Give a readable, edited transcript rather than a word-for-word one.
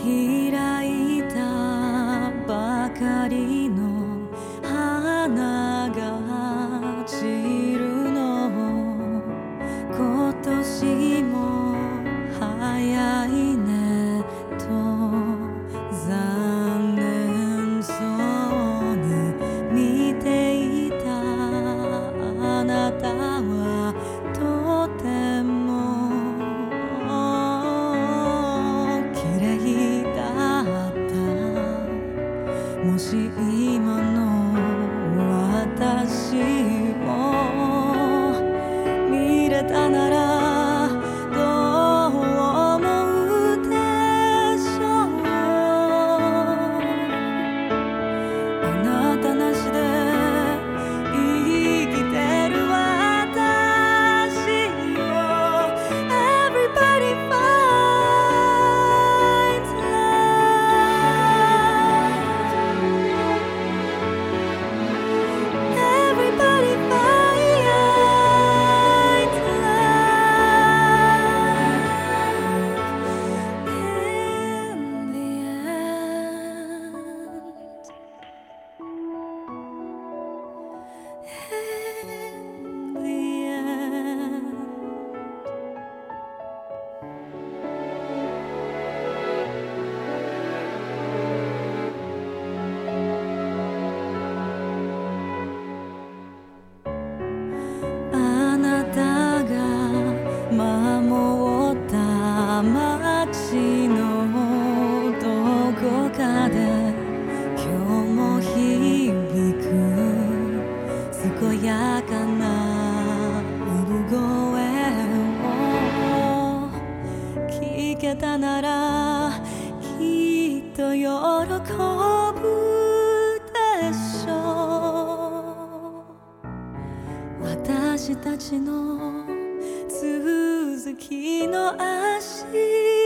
開いたばかりの花が散るの今年も早いねと残念そうに見ていたあなたはとても綺麗だったもし今の私を見れたならどう思うでしょうあなたなしで生きてる私を Everybody finds love Everybody finds love in the end あなたが守った街のどこかで今日も響く健やかな産声を聞けたならきっと喜ぶでしょう私たちの続きの足